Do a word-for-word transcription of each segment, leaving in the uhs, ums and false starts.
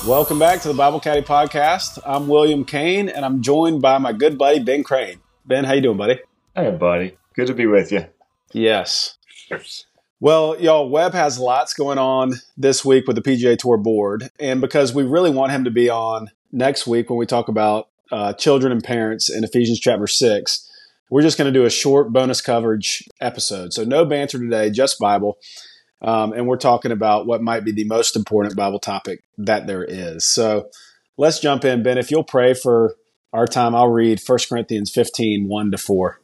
Welcome back to the Bible Caddy Podcast. I'm William Kane, and I'm joined by my good buddy, Ben Crane. Ben, how you doing, buddy? Hey, buddy. Good to be with you. Yes. Well, y'all, Webb has lots going on this week with the P G A Tour board, and because we really want him to be on next week when we talk about uh, children and parents in Ephesians chapter six, we're just going to do a short bonus coverage episode. So no banter today, just Bible. Um, and we're talking about what might be the most important Bible topic that there is. So let's jump in. Ben, if you'll pray for our time, I'll read First Corinthians fifteen, one to four.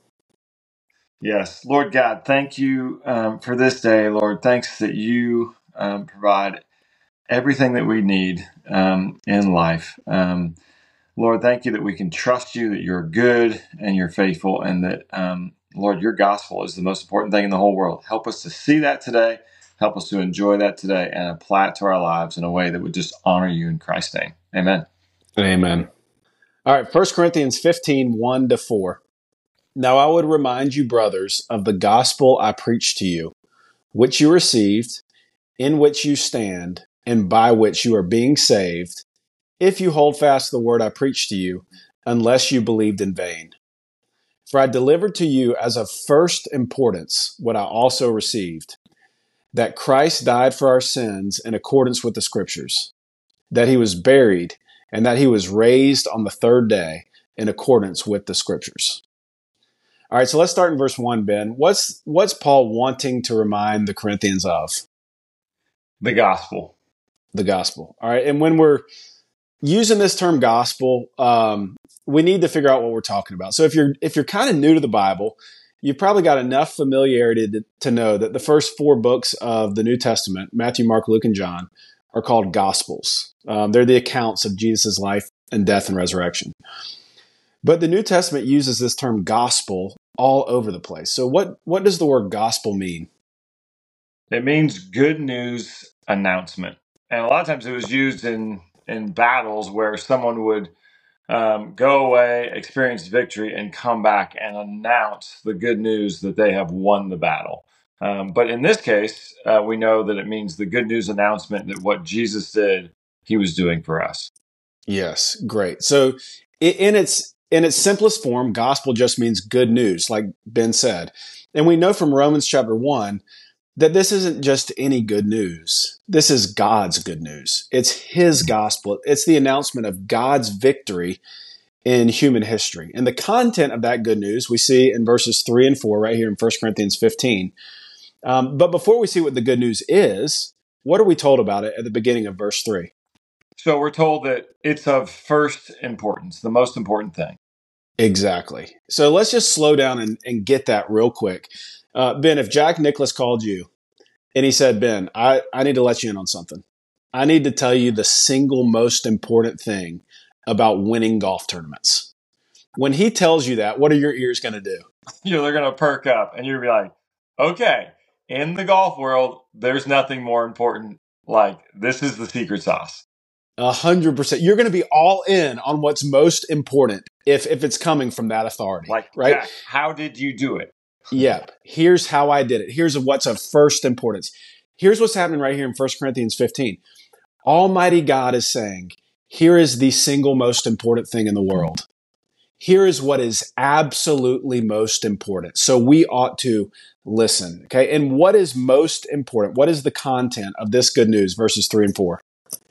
Yes. Lord God, thank you um, for this day, Lord. Thanks that you um, provide everything that we need um, in life. Um, Lord, thank you that we can trust you, that you're good and you're faithful, and that, um, Lord, your gospel is the most important thing in the whole world. Help us to see that today. Help us to enjoy that today and apply it to our lives in a way that would just honor you in Christ's name. Amen. Amen. All right, First Corinthians fifteen, one to four. Now I would remind you, brothers, of the gospel I preached to you, which you received, in which you stand, and by which you are being saved, if you hold fast the word I preached to you, unless you believed in vain. For I delivered to you as of first importance what I also received, that Christ died for our sins in accordance with the Scriptures, that he was buried, and that he was raised on the third day in accordance with the Scriptures. All right, so let's start in verse one, Ben. What's what's Paul wanting to remind the Corinthians of? The gospel. The gospel. All right, and when we're using this term gospel, um, we need to figure out what we're talking about. So if you're if you're kind of new to the Bible, you've probably got enough familiarity to, to know that the first four books of the New Testament, Matthew, Mark, Luke, and John, are called Gospels. Um, they're the accounts of Jesus' life and death and resurrection. But the New Testament uses this term gospel all over the place. So what, what does the word gospel mean? It means good news announcement. And a lot of times it was used in, in battles where someone would Um, go away, experience victory, and come back and announce the good news that they have won the battle. Um, but in this case, uh, we know that it means the good news announcement that what Jesus did, he was doing for us. Yes, great. So in its in its simplest form, gospel just means good news, like Ben said. And we know from Romans chapter one that this isn't just any good news. This is God's good news. It's his gospel. It's the announcement of God's victory in human history. And the content of that good news we see in verses three and four right here in First Corinthians fifteen. Um, but before we see what the good news is, what are we told about it at the beginning of verse three? So we're told that it's of first importance, the most important thing. Exactly. So let's just slow down and, and get that real quick. Uh, Ben, if Jack Nicklaus called you and he said, Ben, I, I need to let you in on something. I need to tell you the single most important thing about winning golf tournaments. When he tells you that, what are your ears going to do? You know, they're going to perk up and you're going to be like, okay, in the golf world, there's nothing more important. Like, this is the secret sauce. A hundred percent. You're going to be all in on what's most important if, if it's coming from that authority. Like, right? Jack, how did you do it? Yep. Here's how I did it. Here's what's of first importance. Here's what's happening right here in First Corinthians fifteen. Almighty God is saying, here is the single most important thing in the world. Here is what is absolutely most important. So we ought to listen. Okay. And what is most important? What is the content of this good news? Verses three and four.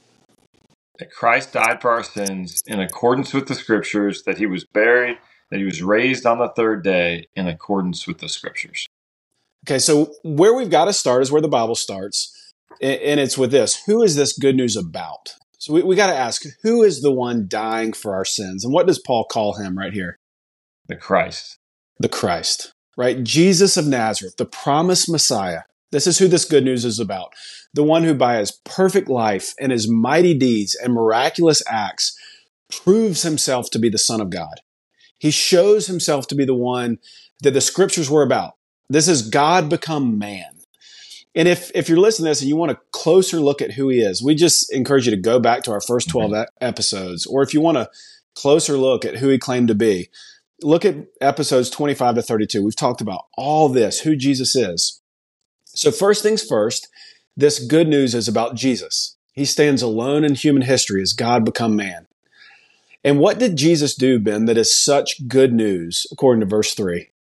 That Christ died for our sins in accordance with the Scriptures, that he was buried, that he was raised on the third day in accordance with the Scriptures. Okay, so where we've got to start is where the Bible starts, and it's with this. Who is this good news about? So we, we got to ask, who is the one dying for our sins? And what does Paul call him right here? The Christ. The Christ, right? Jesus of Nazareth, the promised Messiah. This is who this good news is about. The one who by his perfect life and his mighty deeds and miraculous acts proves himself to be the Son of God. He shows himself to be the one that the Scriptures were about. This is God become man. And if, if you're listening to this and you want a closer look at who he is, we just encourage you to go back to our first twelve mm-hmm. episodes. Or if you want a closer look at who he claimed to be, look at episodes twenty-five to thirty-two. We've talked about all this, who Jesus is. So first things first, this good news is about Jesus. He stands alone in human history as God become man. And what did Jesus do, Ben, that is such good news, according to verse three?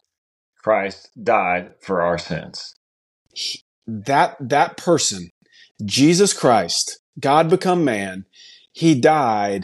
Christ died for our sins. That, that person, Jesus Christ, God become man, he died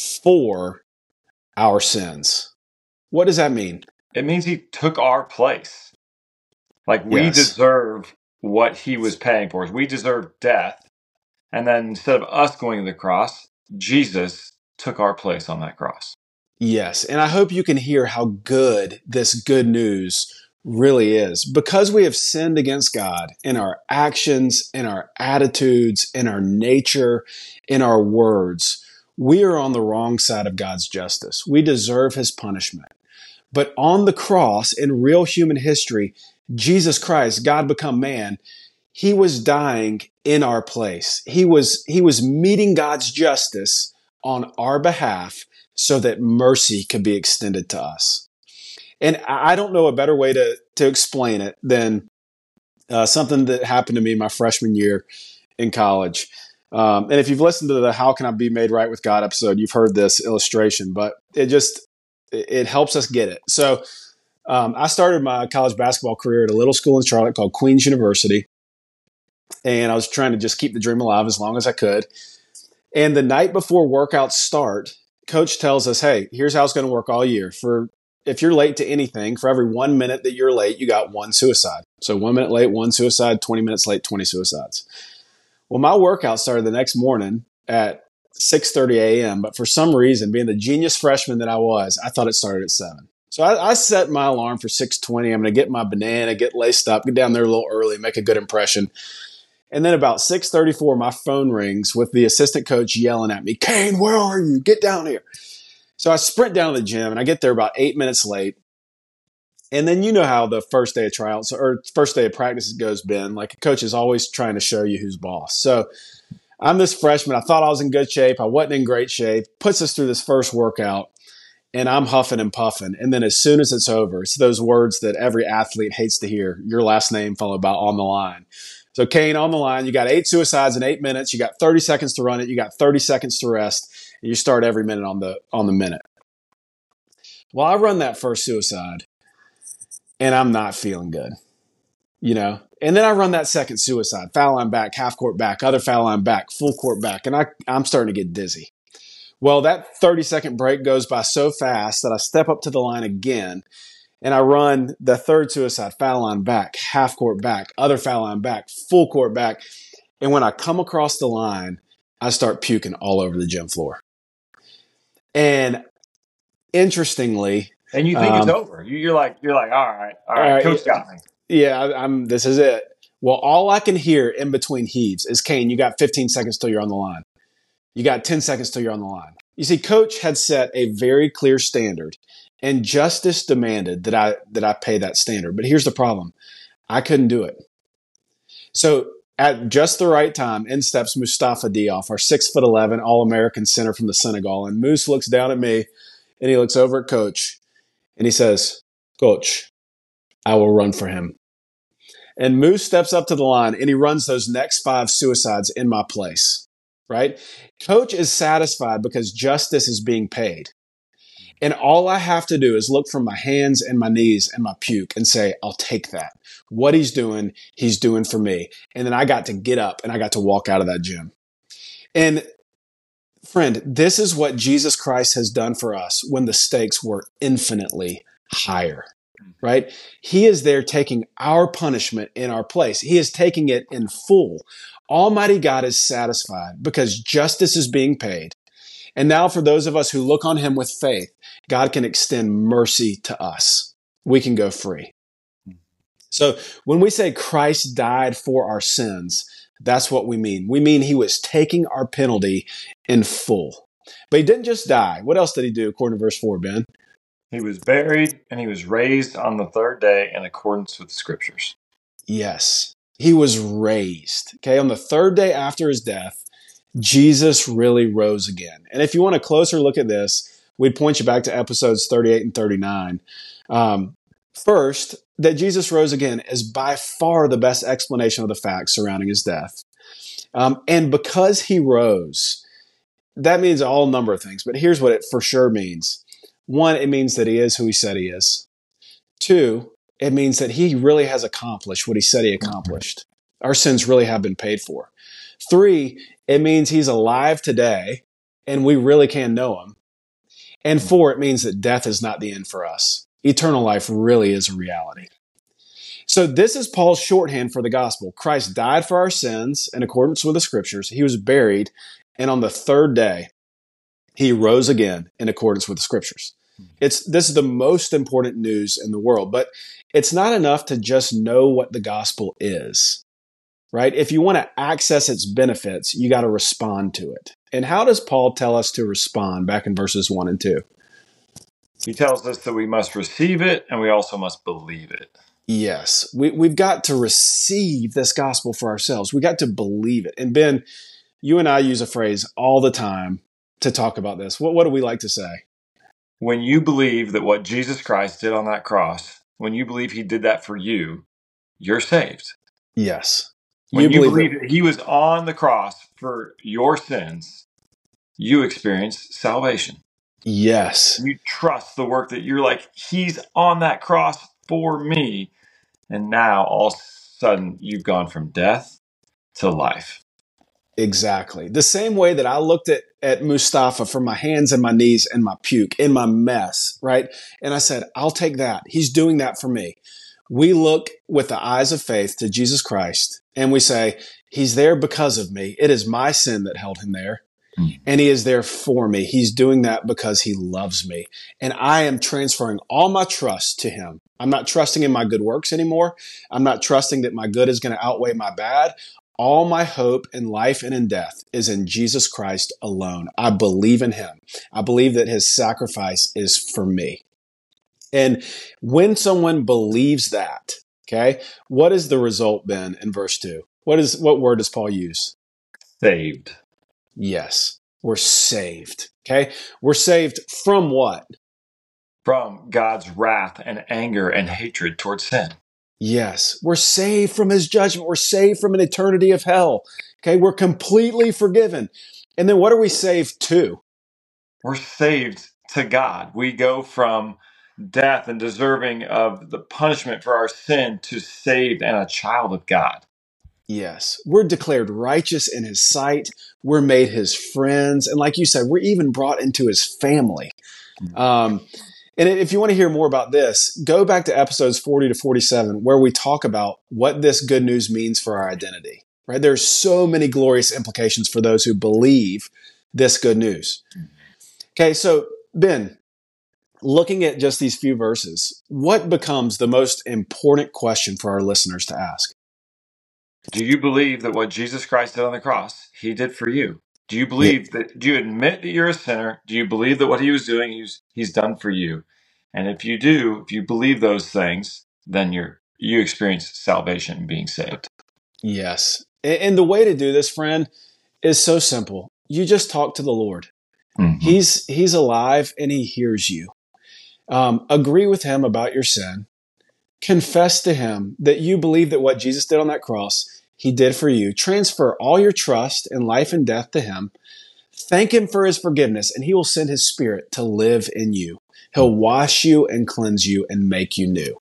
for our sins. What does that mean? It means he took our place. Like we Yes. deserve what he was paying for us. We deserve death. And then instead of us going to the cross, Jesus took our place on that cross. Yes. And I hope you can hear how good this good news really is. Because we have sinned against God in our actions, in our attitudes, in our nature, in our words, we are on the wrong side of God's justice. We deserve his punishment. But on the cross, in real human history, Jesus Christ, God become man, he was dying in our place. He was, he was meeting God's justice on our behalf so that mercy could be extended to us. And I don't know a better way to, to explain it than uh, something that happened to me my freshman year in college. Um, and if you've listened to the How Can I Be Made Right with God episode, you've heard this illustration, but it just, it helps us get it. So um, I started my college basketball career at a little school in Charlotte called Queens University. And I was trying to just keep the dream alive as long as I could. And the night before workouts start, coach tells us, hey, here's how it's going to work all year. For if you're late to anything, for every one minute that you're late, you got one suicide. So one minute late, one suicide, twenty minutes late, twenty suicides. Well, my workout started the next morning at six thirty a.m. But for some reason, being the genius freshman that I was, I thought it started at seven. So I, I set my alarm for six twenty. I'm going to get my banana, get laced up, get down there a little early, make a good impression. And then about six thirty-four, my phone rings with the assistant coach yelling at me, Kane, where are you? Get down here. So I sprint down to the gym, and I get there about eight minutes late. And then you know how the first day of tryouts or first day of practice goes, Ben. Like a coach is always trying to show you who's boss. So I'm this freshman. I thought I was in good shape. I wasn't in great shape. Puts us through this first workout, and I'm huffing and puffing. And then as soon as it's over, it's those words that every athlete hates to hear, your last name followed by on the line. So Kane, on the line, you got eight suicides in eight minutes. You got thirty seconds to run it. You got thirty seconds to rest. And you start every minute on the on the minute. Well, I run that first suicide, and I'm not feeling good, you know. And then I run that second suicide, foul line back, half court back, other foul line back, full court back, and I, I'm starting to get dizzy. Well, that thirty second break goes by so fast that I step up to the line again, and I run the third suicide, foul line back, half court back, other foul line back, full court back. And when I come across the line, I start puking all over the gym floor. And interestingly, and you think um, it's over. You're like, you're like, all right, all right, all right coach got me. Yeah, I, I'm. This is it. Well, all I can hear in between heaves is, Kane, you got fifteen seconds till you're on the line. You got ten seconds till you're on the line. You see, coach had set a very clear standard, and justice demanded that I that I pay that standard. But here's the problem. I couldn't do it. So at just the right time, in steps Mustafa Diop, our six foot eleven All-American center from the Senegal. And Moose looks down at me, and he looks over at coach, and he says, Coach, I will run for him. And Moose steps up to the line, and he runs those next five suicides in my place, right? Coach is satisfied because justice is being paid. And all I have to do is look from my hands and my knees and my puke and say, I'll take that. What he's doing, he's doing for me. And then I got to get up and I got to walk out of that gym. And friend, this is what Jesus Christ has done for us when the stakes were infinitely higher, right? He is there taking our punishment in our place. He is taking it in full. Almighty God is satisfied because justice is being paid. And now for those of us who look on him with faith, God can extend mercy to us. We can go free. So when we say Christ died for our sins, that's what we mean. We mean he was taking our penalty in full. But he didn't just die. What else did he do according to verse four, Ben? He was buried and he was raised on the third day in accordance with the scriptures. Yes, he was raised. Okay, on the third day after his death, Jesus really rose again. And if you want a closer look at this, we'd point you back to episodes thirty-eight and thirty-nine. Um, first, that Jesus rose again is by far the best explanation of the facts surrounding his death. Um, and because he rose, that means a whole number of things. But here's what it for sure means. One, it means that he is who he said he is. Two, it means that he really has accomplished what he said he accomplished. Our sins really have been paid for. Three, it means he's alive today and we really can know him. And four, it means that death is not the end for us. Eternal life really is a reality. So this is Paul's shorthand for the gospel. Christ died for our sins in accordance with the scriptures. He was buried. And on the third day, he rose again in accordance with the scriptures. It's, this is the most important news in the world, but it's not enough to just know what the gospel is, right? If you want to access its benefits, you got to respond to it. And how does Paul tell us to respond back in verses one and two? He tells us that we must receive it and we also must believe it. Yes, we, we've got to receive this gospel for ourselves. We got to believe it. And Ben, you and I use a phrase all the time to talk about this. What, what do we like to say? When you believe that what Jesus Christ did on that cross, when you believe he did that for you, you're saved. Yes. When you, you believe, believe that that he was on the cross for your sins, you experience salvation. Yes. You trust the work that you're like, he's on that cross for me. And now all of a sudden you've gone from death to life. Exactly. The same way that I looked at, at Mustafa from my hands and my knees and my puke and my mess, right? And I said, I'll take that. He's doing that for me. We look with the eyes of faith to Jesus Christ and we say, he's there because of me. It is my sin that held him there. And he is there for me. He's doing that because he loves me. And I am transferring all my trust to him. I'm not trusting in my good works anymore. I'm not trusting that my good is going to outweigh my bad. All my hope in life and in death is in Jesus Christ alone. I believe in him. I believe that his sacrifice is for me. And when someone believes that, okay, what is the result then in verse two? What is, what word does Paul use? Saved. Yes, we're saved. Okay. We're saved from what? From God's wrath and anger and hatred towards sin. Yes, we're saved from his judgment. We're saved from an eternity of hell. Okay. We're completely forgiven. And then what are we saved to? We're saved to God. We go from death and deserving of the punishment for our sin to saved and a child of God. Yes, we're declared righteous in his sight. We're made his friends. And like you said, we're even brought into his family. Um, and if you want to hear more about this, go back to episodes forty to forty-seven, where we talk about what this good news means for our identity, right? There's so many glorious implications for those who believe this good news. Okay, so Ben, looking at just these few verses, what becomes the most important question for our listeners to ask? Do you believe that what Jesus Christ did on the cross, he did for you? Do you believe yeah. that, do you admit that you're a sinner? Do you believe that what he was doing, he's, he's done for you? And if you do, if you believe those things, then you're, you experience salvation and being saved. Yes. And the way to do this, friend, is so simple. You just talk to the Lord. Mm-hmm. He's, he's alive and he hears you. Um, agree with him about your sin. Confess to him that you believe that what Jesus did on that cross, he did for you. Transfer all your trust in life and death to him. Thank him for his forgiveness, and he will send his spirit to live in you. He'll wash you and cleanse you and make you new.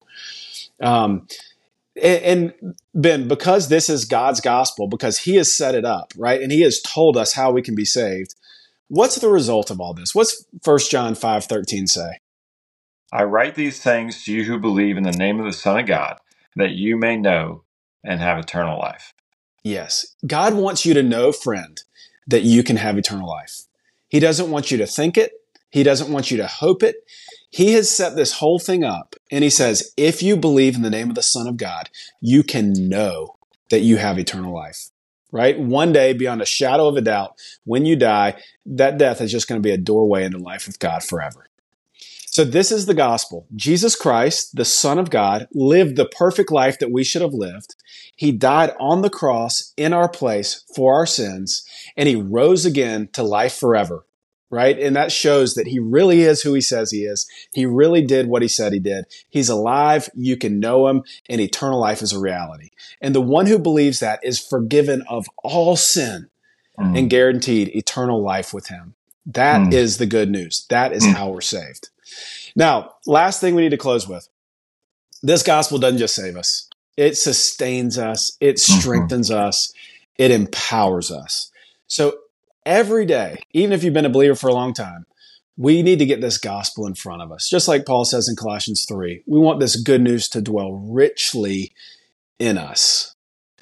Um, and, and Ben, because this is God's gospel, because he has set it up, right? And he has told us how we can be saved. What's the result of all this? What's First John five thirteen say? I write these things to you who believe in the name of the Son of God, that you may know and have eternal life. Yes. God wants you to know, friend, that you can have eternal life. He doesn't want you to think it. He doesn't want you to hope it. He has set this whole thing up. And he says, if you believe in the name of the Son of God, you can know that you have eternal life, right? One day, beyond a shadow of a doubt, when you die, that death is just going to be a doorway into life with God forever. So this is the gospel. Jesus Christ, the Son of God, lived the perfect life that we should have lived. He died on the cross in our place for our sins, and he rose again to life forever. right? And that shows that he really is who he says he is. He really did what he said he did. He's alive. You can know him, and eternal life is a reality. And the one who believes that is forgiven of all sin mm. and guaranteed eternal life with him. That mm. is the good news. That is mm. how we're saved. Now, last thing we need to close with. This gospel doesn't just save us. It sustains us. It strengthens mm-hmm. us. It empowers us. So every day, even if you've been a believer for a long time, we need to get this gospel in front of us. Just like Paul says in Colossians three, we want this good news to dwell richly in us.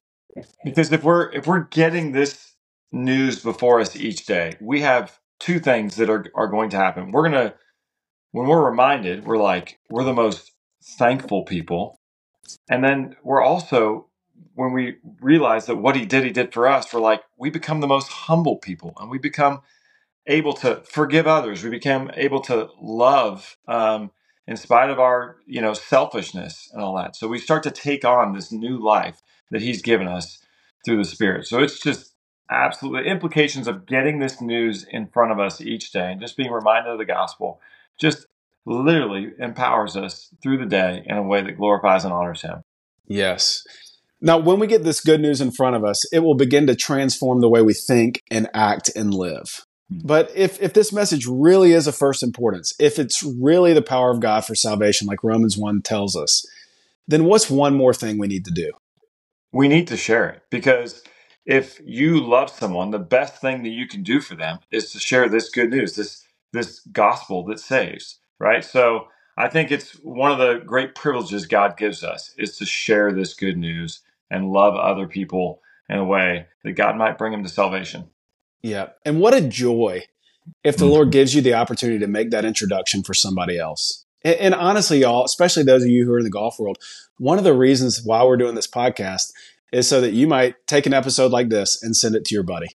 Because if we're if we're getting this news before us each day, we have two things that are, are going to happen. We're going to, when we're reminded, we're like, we're the most thankful people. And then we're also, when we realize that what he did, he did for us, we're like, we become the most humble people, and we become able to forgive others. We become able to love um, in spite of our, you know, selfishness and all that. So we start to take on this new life that he's given us through the Spirit. So it's just absolutely implications of getting this news in front of us each day and just being reminded of the gospel. Just literally empowers us through the day in a way that glorifies and honors him. Yes. Now, when we get this good news in front of us, it will begin to transform the way we think and act and live. But if, if this message really is of first importance, if it's really the power of God for salvation, like Romans one tells us, then what's one more thing we need to do? We need to share it, because if you love someone, the best thing that you can do for them is to share this good news, this this gospel that saves, right? So I think it's one of the great privileges God gives us is to share this good news and love other people in a way that God might bring them to salvation. Yeah. And what a joy if the Lord gives you the opportunity to make that introduction for somebody else. And, and honestly, y'all, especially those of you who are in the golf world, one of the reasons why we're doing this podcast is so that you might take an episode like this and send it to your buddy.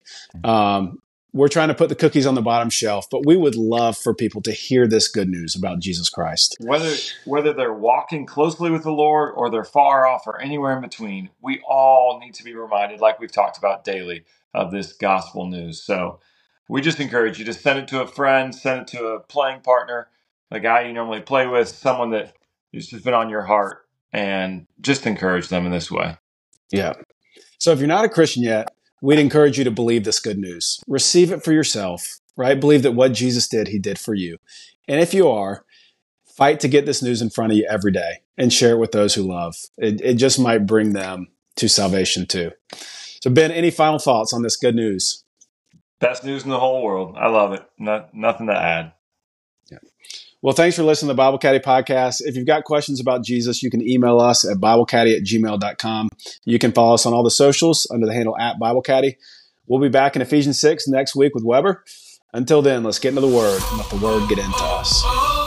Um, we're trying to put the cookies on the bottom shelf, but we would love for people to hear this good news about Jesus Christ. Whether whether they're walking closely with the Lord or they're far off or anywhere in between, we all need to be reminded, like we've talked about daily, of this gospel news. So we just encourage you to send it to a friend, send it to a playing partner, a guy you normally play with, someone that has just been on your heart, and just encourage them in this way. Yeah. So if you're not a Christian yet, we'd encourage you to believe this good news. Receive it for yourself, right? Believe that what Jesus did, he did for you. And if you are, fight to get this news in front of you every day and share it with those who love. It, it just might bring them to salvation too. So Ben, any final thoughts on this good news? Best news in the whole world. I love it. No, nothing to add. Yeah. Well, thanks for listening to the Bible Caddy podcast. If you've got questions about Jesus, you can email us at bible caddy at gmail dot com. You can follow us on all the socials under the handle at Bible Caddy. We'll be back in Ephesians six next week with Weber. Until then, let's get into the Word and let the Word get into us.